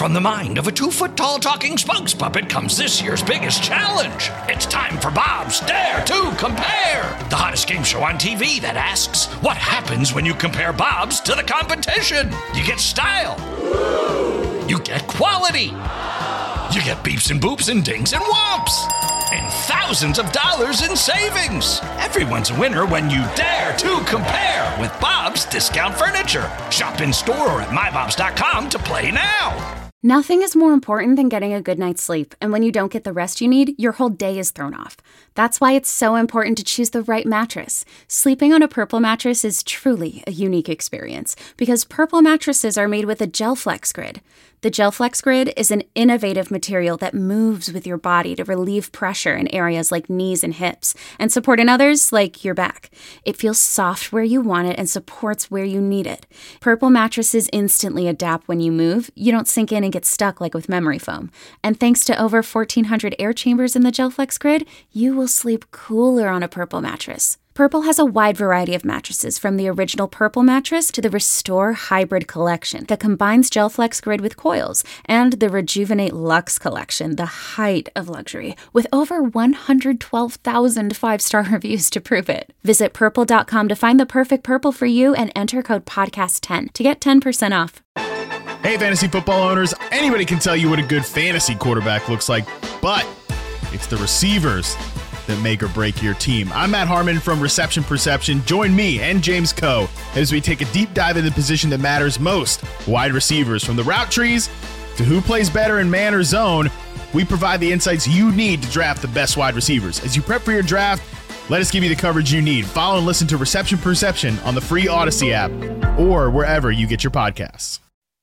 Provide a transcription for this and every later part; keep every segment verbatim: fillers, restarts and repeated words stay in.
From the mind of a two-foot-tall talking spokes puppet comes this year's biggest challenge. It's time for Bob's Dare to Compare, the hottest game show on T V that asks, what happens when you compare Bob's to the competition? You get style. You get quality. You get beeps and boops and dings and whomps. And thousands of dollars in savings. Everyone's a winner when you dare to compare with Bob's Discount Furniture. Shop in store or at my bobs dot com to play now. Nothing is more important than getting a good night's sleep, and when you don't get the rest you need, your whole day is thrown off. That's why it's so important to choose the right mattress. Sleeping on a Purple mattress is truly a unique experience, because Purple mattresses are made with a GelFlex Grid. The GelFlex Grid is an innovative material that moves with your body to relieve pressure in areas like knees and hips, and support in others like your back. It feels soft where you want it and supports where you need it. Purple mattresses instantly adapt when you move. You don't sink in and get stuck like with memory foam. And thanks to over fourteen hundred air chambers in the GelFlex Grid, you will sleep cooler on a Purple mattress. Purple has a wide variety of mattresses, from the original Purple mattress to the Restore Hybrid collection that combines GelFlex Grid with coils, and the Rejuvenate Luxe collection, the height of luxury, with over one hundred twelve thousand five-star reviews to prove it. Visit purple dot com to find the perfect Purple for you and enter code podcast ten to get ten percent off. Hey, fantasy football owners, anybody can tell you what a good fantasy quarterback looks like, but it's the receivers that make or break your team. I'm Matt Harmon from Reception Perception. Join me and James Coe as we take a deep dive into the position that matters most, wide receivers. From the route trees to who plays better in man or zone, we provide the insights you need to draft the best wide receivers. As you prep for your draft, let us give you the coverage you need. Follow and listen to Reception Perception on the free Odyssey app or wherever you get your podcasts.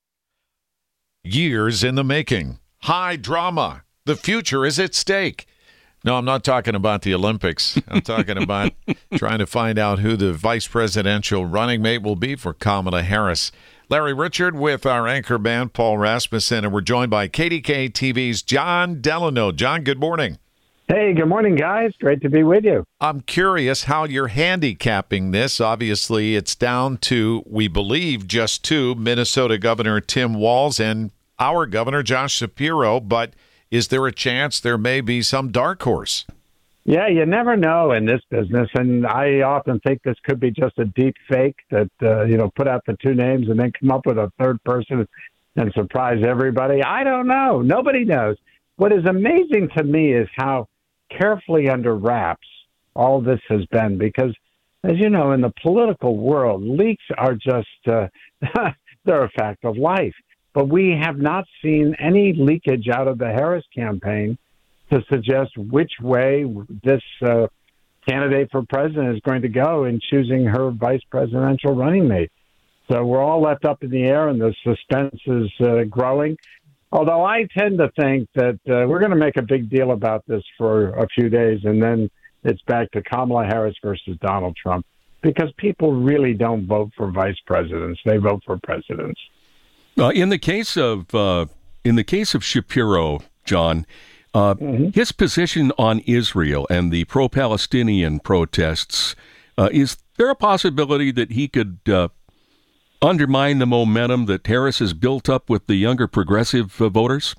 Years in the making. High drama. The future is at stake. No, I'm not talking about the Olympics. I'm talking about trying to find out who the vice presidential running mate will be for Kamala Harris. Larry Richard with our anchor man, Paul Rasmussen, and we're joined by K D K T V's John Delano. John, good morning. Hey, good morning, guys. Great to be with you. I'm curious how you're handicapping this. Obviously, it's down to, we believe, just two, Minnesota Governor Tim Walz and our Governor Josh Shapiro, but is there a chance there may be some dark horse? Yeah, you never know in this business, and I often think this could be just a deep fake that, uh, you know, put out the two names and then come up with a third person and surprise everybody. I don't know. Nobody knows. What is amazing to me is how carefully under wraps all this has been, because, as you know, in the political world, leaks are just, uh, they're a fact of life. But we have not seen any leakage out of the Harris campaign to suggest which way this uh, candidate for president is going to go in choosing her vice presidential running mate. So we're all left up in the air, and the suspense is uh, growing. Although I tend to think that uh, we're going to make a big deal about this for a few days, and then it's back to Kamala Harris versus Donald Trump, because people really don't vote for vice presidents. They vote for presidents. Uh, in the case of uh, in the case of Shapiro, John, uh, mm-hmm. his position on Israel and the pro-Palestinian protests, uh, is there a possibility that he could uh, undermine the momentum that Harris has built up with the younger progressive uh, voters?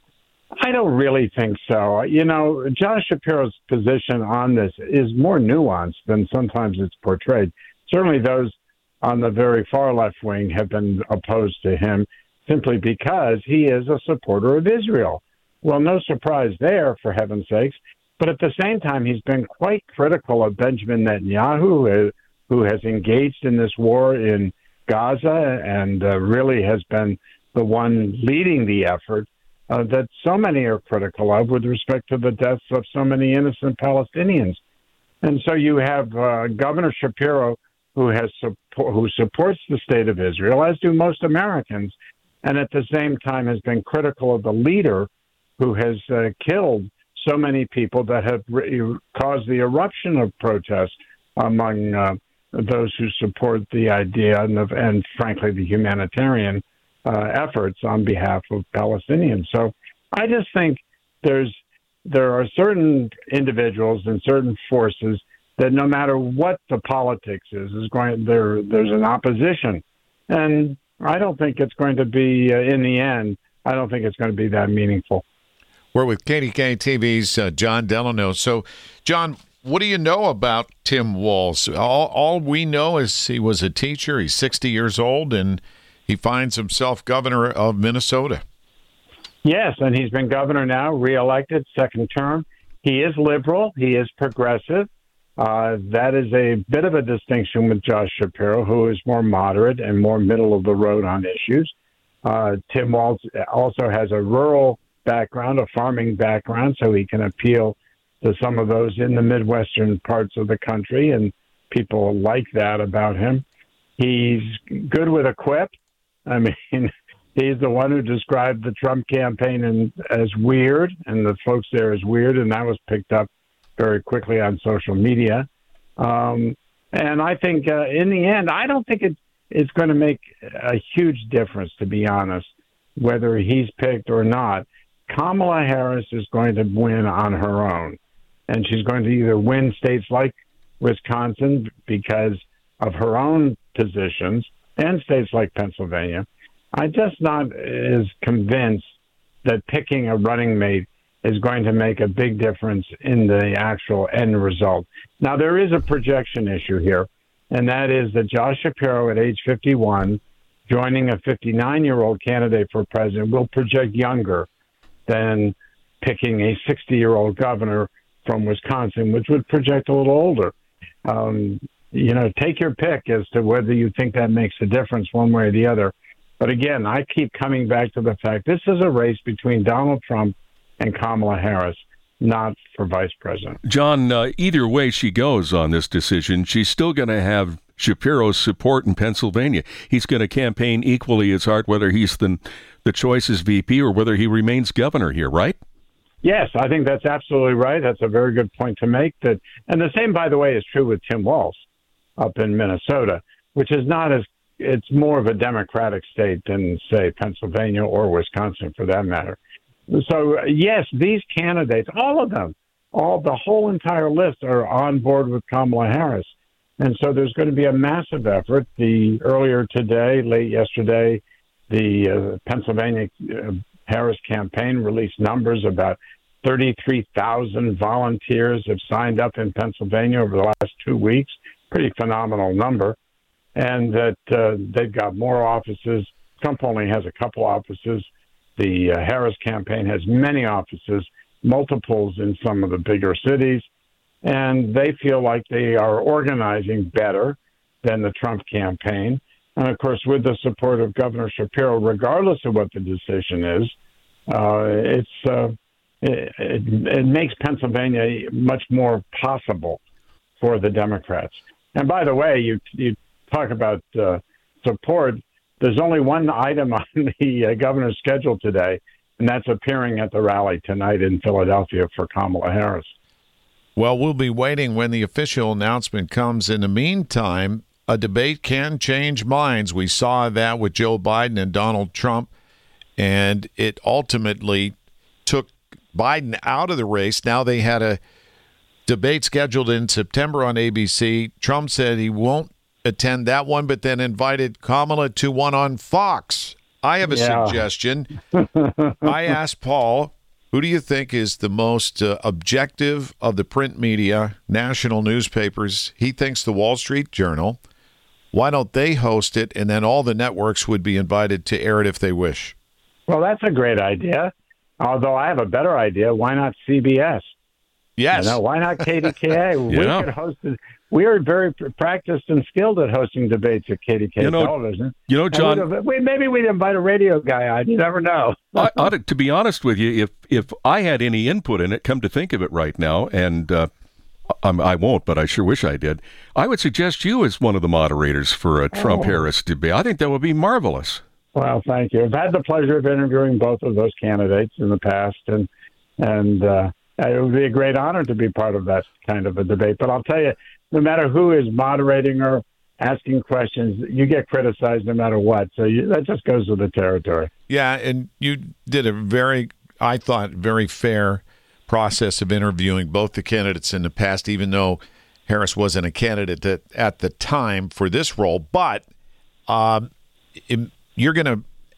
I don't really think so. You know, Josh Shapiro's position on this is more nuanced than sometimes it's portrayed. Certainly those on the very far left wing have been opposed to him simply because he is a supporter of Israel. Well, no surprise there, for heaven's sakes. But at the same time, he's been quite critical of Benjamin Netanyahu, who has engaged in this war in Gaza and uh, really has been the one leading the effort uh, that so many are critical of with respect to the deaths of so many innocent Palestinians. And so you have uh, Governor Shapiro, who has support, who supports the state of Israel, as do most Americans, and at the same time has been critical of the leader who has uh, killed so many people that have re- caused the eruption of protest among uh, those who support the idea and, of, and frankly, the humanitarian uh, efforts on behalf of Palestinians. So I just think there's there are certain individuals and certain forces that no matter what the politics is, is going there. There's an opposition, and I don't think it's going to be uh, in the end I don't think it's going to be that meaningful. We're with K D K T V's uh, John Delano. So, John, what do you know about Tim Walz? All, all we know is he was a teacher. He's sixty years old, and he finds himself governor of Minnesota. Yes, and he's been governor now, reelected, second term. He is liberal. He is progressive. Uh, that is a bit of a distinction with Josh Shapiro, who is more moderate and more middle of the road on issues. Uh, Tim Walz also has a rural background, a farming background, so he can appeal to some of those in the Midwestern parts of the country, and people like that about him. He's good with a quip. I mean, he's the one who described the Trump campaign in, as weird, and the folks there as weird, and that was picked up very quickly on social media. Um, and I think uh, in the end, I don't think it, it's going to make a huge difference, to be honest, whether he's picked or not. Kamala Harris is going to win on her own, and she's going to either win states like Wisconsin because of her own positions and states like Pennsylvania. I'm just not as convinced that picking a running mate is going to make a big difference in the actual end result. Now, there is a projection issue here, and that is that Josh Shapiro at age fifty-one, joining a fifty-nine-year-old candidate for president, will project younger than picking a sixty-year-old governor from Wisconsin, which would project a little older. Um, you know, take your pick as to whether you think that makes a difference one way or the other. But again, I keep coming back to the fact this is a race between Donald Trump and Kamala Harris, not for vice president. John, uh, either way she goes on this decision, she's still going to have Shapiro's support in Pennsylvania. He's going to campaign equally as hard whether he's the, the choice as V P or whether he remains governor here, right? Yes, I think that's absolutely right. That's a very good point to make. That, and the same, by the way, is true with Tim Walz up in Minnesota, which is not as, it's more of a Democratic state than, say, Pennsylvania or Wisconsin for that matter. So, yes, these candidates, all of them, all the whole entire list are on board with Kamala Harris. And so there's going to be a massive effort. The earlier today, late yesterday, the uh, Pennsylvania uh, Harris campaign released numbers about thirty-three thousand volunteers have signed up in Pennsylvania over the last two weeks. Pretty phenomenal number. And that uh, they've got more offices. Trump only has a couple offices. The uh, Harris campaign has many offices, multiples in some of the bigger cities. And they feel like they are organizing better than the Trump campaign. And, of course, with the support of Governor Shapiro, regardless of what the decision is, uh, it's uh, it, it, it makes Pennsylvania much more possible for the Democrats. And, by the way, you, you talk about uh, support. There's only one item on the uh, governor's schedule today, and that's appearing at the rally tonight in Philadelphia for Kamala Harris. Well, we'll be waiting when the official announcement comes. In the meantime, a debate can change minds. We saw that with Joe Biden and Donald Trump, and it ultimately took Biden out of the race. Now they had a debate scheduled in September on A B C. Trump said he won't attend that one, but then invited Kamala to one on Fox. I have a yeah. suggestion. I asked Paul, who do you think is the most uh, objective of the print media, national newspapers? He thinks the Wall Street Journal. Why don't they host it, and then all the networks would be invited to air it if they wish? Well, that's a great idea. Although I have a better idea. Why not C B S? Yes. You know, why not K D K A? yeah. We could host it. We are very practiced and skilled at hosting debates at K D K you know, television. You know, John, we'd, we, maybe we'd invite a radio guy on. You never know. I, I, to be honest with you, if if I had any input in it, come to think of it right now, and uh, I, I won't, but I sure wish I did, I would suggest you as one of the moderators for a Trump-Harris oh. debate. I think that would be marvelous. Well, thank you. I've had the pleasure of interviewing both of those candidates in the past, and and uh, it would be a great honor to be part of that kind of a debate. But I'll tell you, no matter who is moderating or asking questions, you get criticized no matter what. So you, that just goes with the territory. Yeah, and you did a very, I thought, very fair process of interviewing both the candidates in the past, even though Harris wasn't a candidate at, at the time for this role. But um, it, you're going to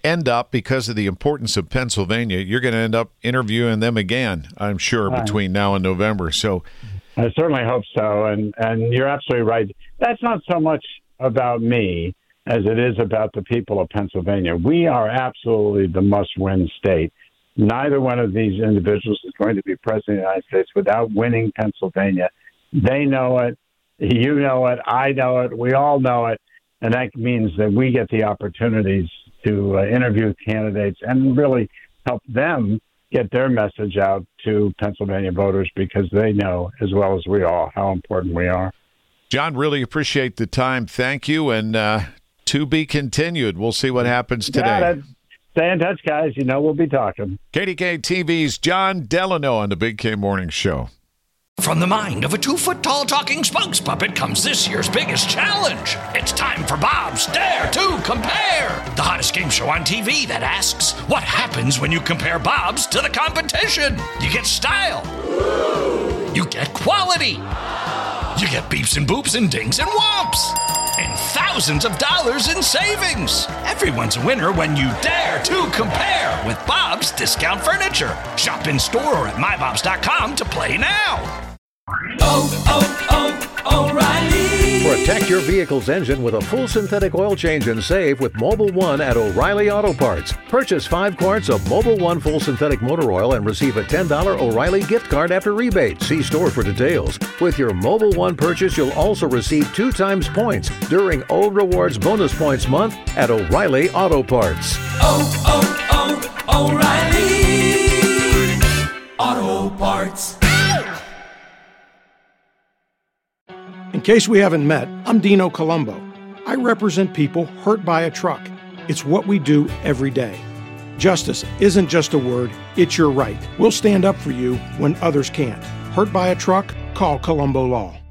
end up, because of the importance of Pennsylvania, you're going to end up interviewing them again, I'm sure, Right. between now and November. So I certainly hope so. And, and you're absolutely right. That's not so much about me as it is about the people of Pennsylvania. We are absolutely the must-win state. Neither one of these individuals is going to be president of the United States without winning Pennsylvania. They know it. You know it. I know it. We all know it. And that means that we get the opportunities to uh, interview candidates and really help them get their message out to Pennsylvania voters, because they know as well as we all how important we are. John, really appreciate the time. Thank you. And uh, to be continued. We'll see what happens today. Got it. Stay in touch, guys. You know we'll be talking. K D K T V's John Delano on the Big K Morning Show. From the mind of a two-foot-tall talking spokes puppet comes this year's biggest challenge. It's time for Bob's Dare to Compare, the hottest game show on T V that asks, what happens when you compare Bobs to the competition? You get style. You get quality. You get beeps and boops and dings and whomps. And thousands of dollars in savings. Everyone's a winner when you dare to compare with Bob's Discount Furniture. Shop in store or at my bobs dot com to play now. Oh, oh, oh, O'Reilly. Protect your vehicle's engine with a full synthetic oil change and save with Mobil one at O'Reilly Auto Parts. Purchase five quarts of Mobil one full synthetic motor oil and receive a ten dollars O'Reilly gift card after rebate. See store for details. With your Mobil one purchase, you'll also receive two times points during O Rewards Bonus Points Month at O'Reilly Auto Parts. Oh, oh, oh, O'Reilly Auto Parts. In case we haven't met, I'm Dino Colombo. I represent people hurt by a truck. It's what we do every day. Justice isn't just a word, it's your right. We'll stand up for you when others can't. Hurt by a truck? Call Colombo Law.